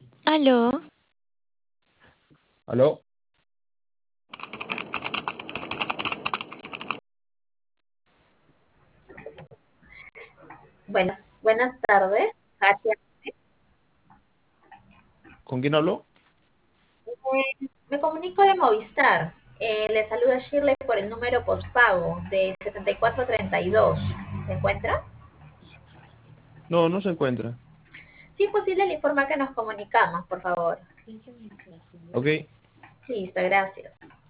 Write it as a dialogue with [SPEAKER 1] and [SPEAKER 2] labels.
[SPEAKER 1] Aló,
[SPEAKER 2] ¿Aló?
[SPEAKER 3] Buenas tardes, Katia.
[SPEAKER 2] ¿Con quién habló?
[SPEAKER 3] Me comunico de Movistar. Le saluda Shirley por el número postpago de 7432. ¿Se encuentra?
[SPEAKER 2] No, no se encuentra.
[SPEAKER 3] Sí, posible le informa que nos comunicamos, por favor.
[SPEAKER 2] Ok.
[SPEAKER 3] Listo, gracias.